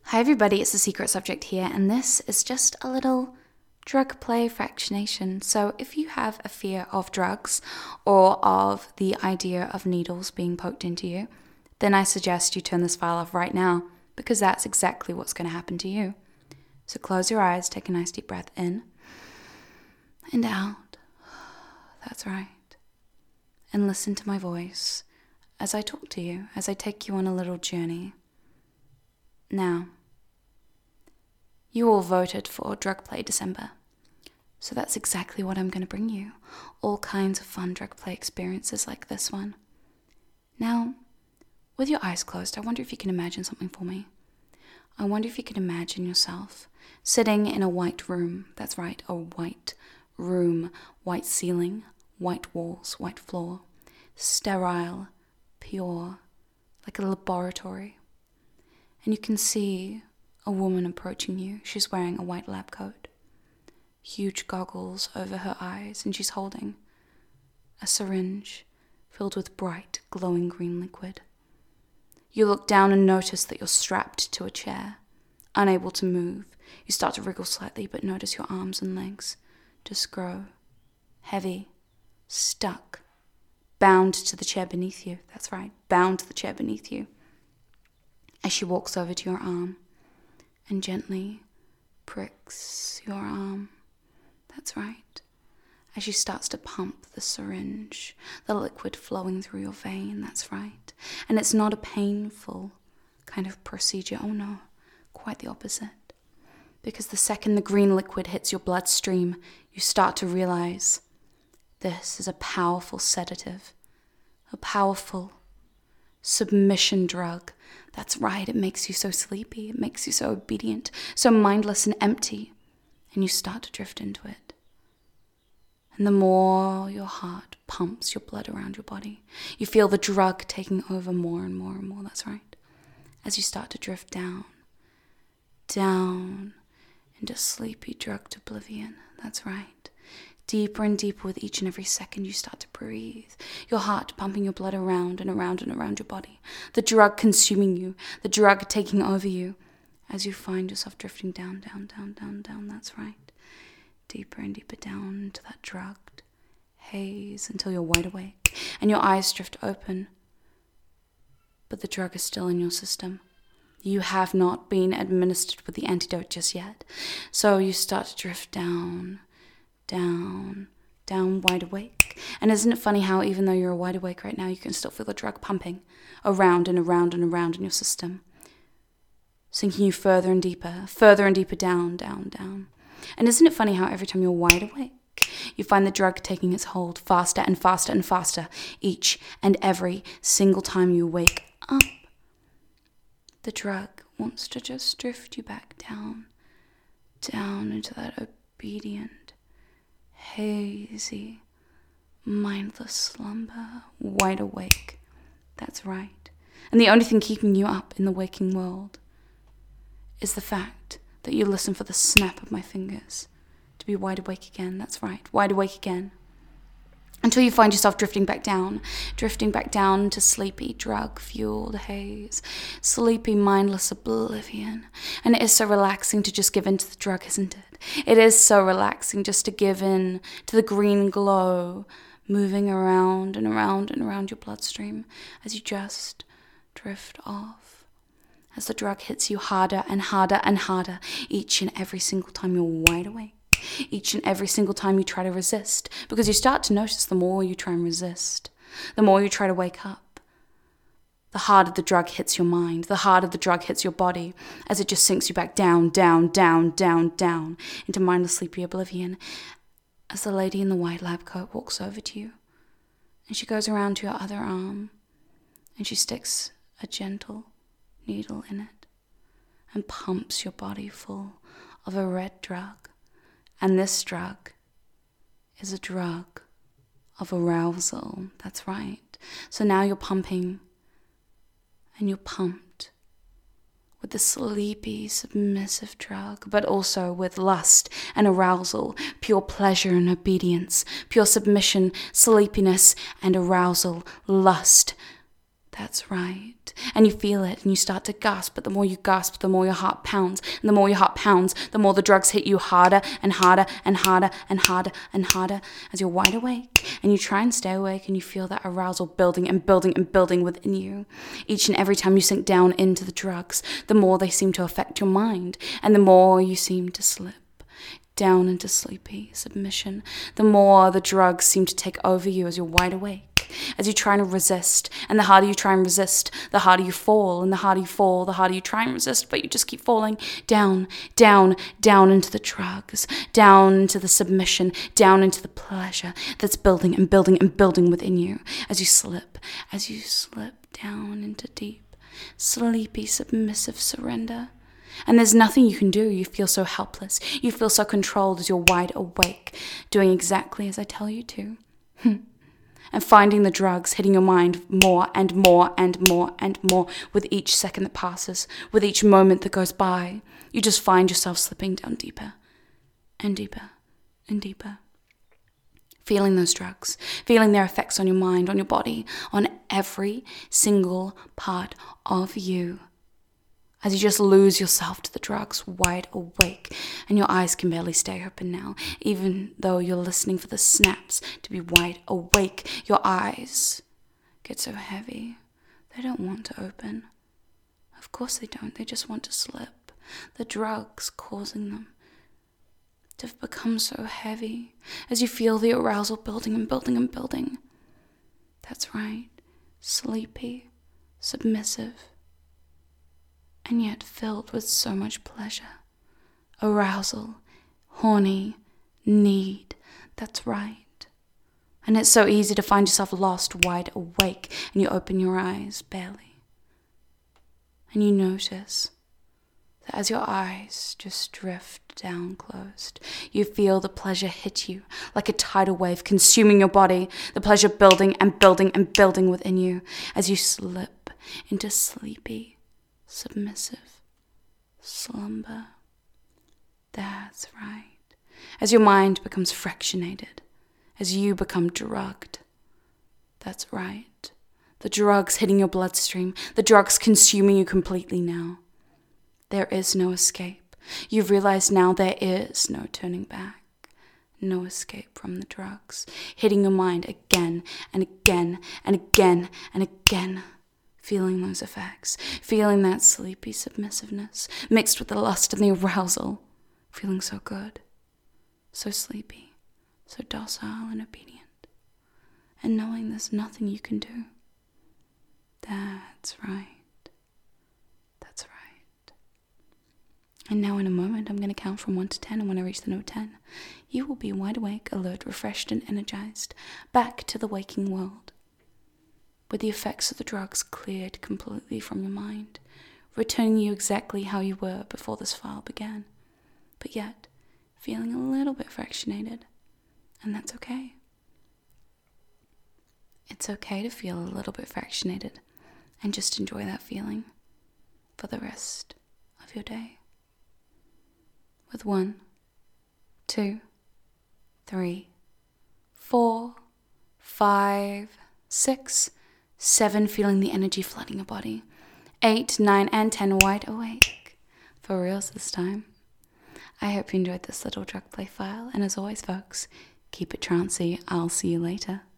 Hi everybody, it's The Secret Subject here, and this is just a little drug play fractionation. So if you have a fear of drugs or of the idea of needles being poked into you, then I suggest you turn this file off right now, because that's exactly what's going to happen to you. So close your eyes, take a nice deep breath in and out. That's right. And listen to my voice as I talk to you, as I take you on a little journey. Now, you all voted for Drug Play December, so that's exactly what I'm going to bring you. All kinds of fun drug play experiences like this one. Now, with your eyes closed, I wonder if you can imagine something for me. I wonder if you can imagine yourself sitting in a white room. That's right, a white room, white ceiling, white walls, white floor, sterile, pure, like a laboratory. And you can see a woman approaching you. She's wearing a white lab coat, huge goggles over her eyes, and she's holding a syringe filled with bright, glowing green liquid. You look down and notice that you're strapped to a chair, unable to move. You start to wriggle slightly, but notice your arms and legs just grow heavy, stuck, bound to the chair beneath you. That's right, bound to the chair beneath you. As she walks over to your arm and gently pricks your arm. That's right. As she starts to pump the syringe, the liquid flowing through your vein. That's right. And it's not a painful kind of procedure. Oh no, quite the opposite. Because the second the green liquid hits your bloodstream, you start to realize this is a powerful sedative, a powerful submission drug. That's right, it makes you so sleepy, it makes you so obedient, so mindless and empty, and you start to drift into it. And the more your heart pumps your blood around your body, you feel the drug taking over more and more and more. That's right. As you start to drift down into sleepy drugged oblivion. That's right. Deeper and deeper with each and every second you start to breathe. Your heart pumping your blood around and around and around your body. The drug consuming you. The drug taking over you. As you find yourself drifting down. That's right. Deeper and deeper down into that drugged haze until you're wide awake and your eyes drift open. But the drug is still in your system. You have not been administered with the antidote just yet. So you start to drift down, wide awake. And isn't it funny how even though you're wide awake right now, you can still feel the drug pumping around and around and around in your system, sinking you further and deeper down. And isn't it funny how every time you're wide awake, you find the drug taking its hold faster and faster and faster each and every single time you wake up. The drug wants to just drift you back down into that obedient, hazy, mindless slumber, wide awake. That's right. And the only thing keeping you up in the waking world is the fact that you listen for the snap of my fingers to be wide awake again. That's right, wide awake again. Until you find yourself drifting back down to sleepy, drug-fueled haze, sleepy, mindless oblivion. And it is so relaxing to just give in to the drug, isn't it? It is so relaxing just to give in to the green glow moving around and around and around your bloodstream as you just drift off. As the drug hits you harder and harder and harder each and every single time you're wide awake. Each and every single time you try to resist, because you start to notice the more you try and resist, the more you try to wake up, the harder the drug hits your mind, the harder the drug hits your body, as it just sinks you back down into mindless sleepy oblivion. As the lady in the white lab coat walks over to you, and she goes around to your other arm, and she sticks a gentle needle in it, and pumps your body full of a red drug. And this drug is a drug of arousal. That's right. So now you're pumping and you're pumped with the sleepy, submissive drug, but also with lust and arousal, pure pleasure and obedience, pure submission, sleepiness and arousal, lust. That's right. And you feel it and you start to gasp, but the more you gasp, the more your heart pounds. And the more your heart pounds, the more the drugs hit you harder and harder and harder and harder and harder as you're wide awake. And you try and stay awake and you feel that arousal building and building and building within you. Each and every time you sink down into the drugs, the more they seem to affect your mind and the more you seem to slip down into sleepy submission. The more the drugs seem to take over you as you're wide awake. As you try and resist, and the harder you try and resist, the harder you fall, and the harder you fall, the harder you try and resist, but you just keep falling down, down, down into the drugs, down into the submission, down into the pleasure that's building and building and building within you as you slip down into deep, sleepy, submissive surrender. And there's nothing you can do. You feel so helpless. You feel so controlled as you're wide awake, doing exactly as I tell you to. And finding the drugs hitting your mind more and more and more and more with each second that passes, with each moment that goes by. You just find yourself slipping down deeper and deeper and deeper. Feeling those drugs, feeling their effects on your mind, on your body, on every single part of you. As you just lose yourself to the drugs, wide awake, and your eyes can barely stay open now, even though you're listening for the snaps to be wide awake. Your eyes get so heavy, they don't want to open. Of course they don't, they just want to slip. The drugs causing them to become so heavy as you feel the arousal building and building and building. That's right, sleepy, submissive, and yet filled with so much pleasure, arousal, horny, need. That's right. And it's so easy to find yourself lost, wide awake, and you open your eyes barely. And you notice that as your eyes just drift down closed, you feel the pleasure hit you like a tidal wave consuming your body, the pleasure building and building and building within you as you slip into sleepy, submissive slumber. That's right. As your mind becomes fractionated, as you become drugged. That's right. The drugs hitting your bloodstream, the drugs consuming you completely now. There is no escape. You've realized now there is no turning back. No escape from the drugs, hitting your mind again and again and again and again. Feeling those effects, feeling that sleepy submissiveness mixed with the lust and the arousal, feeling so good, so sleepy, so docile and obedient, and knowing there's nothing you can do. That's right. That's right. And now in a moment, I'm going to count from 1 to 10, and when I reach the note 10, you will be wide awake, alert, refreshed, and energized, back to the waking world, with the effects of the drugs cleared completely from your mind, returning you exactly how you were before this file began, but yet feeling a little bit fractionated, and that's okay. It's okay to feel a little bit fractionated and just enjoy that feeling for the rest of your day. With 1, 2, 3, 4, 5, 6, 7, feeling the energy flooding your body. 8, 9, and 10, wide awake. For reals this time. I hope you enjoyed this little drug play file, and as always, folks, keep it trancy. I'll see you later.